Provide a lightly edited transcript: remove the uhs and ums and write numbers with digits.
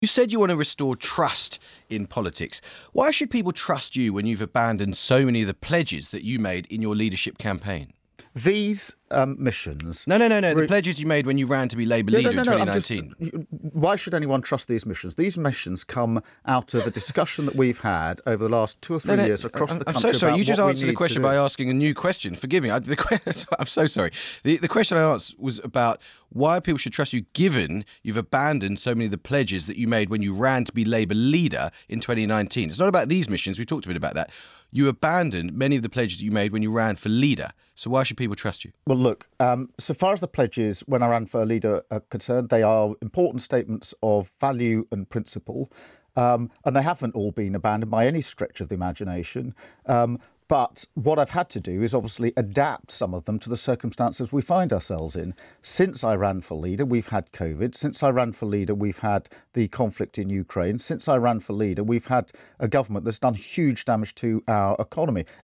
You said you want to restore trust in politics. Why should people trust you when you've abandoned so many of the pledges that you made in your leadership campaign? These missions... No. The pledges you made when you ran to be Labour leader in 2019. Why should anyone trust these missions? These missions come out of a discussion that we've had over the last 2 or 3 years across the country. I'm so sorry. About You just what answered the question by asking a new question. Forgive me. I'm so sorry. The question I asked was about why people should trust you, given you've abandoned so many of the pledges that you made when you ran to be Labour leader in 2019. It's not about these missions. We talked a bit about that. You abandoned many of the pledges that you made when you ran for leader. So why should people trust you? Well, look, so far as the pledges when I ran for leader are concerned, they are important statements of value and principle. And they haven't all been abandoned by any stretch of the imagination. But what I've had to do is obviously adapt some of them to the circumstances we find ourselves in. Since I ran for leader, we've had COVID. Since I ran for leader, we've had the conflict in Ukraine. Since I ran for leader, we've had a government that's done huge damage to our economy.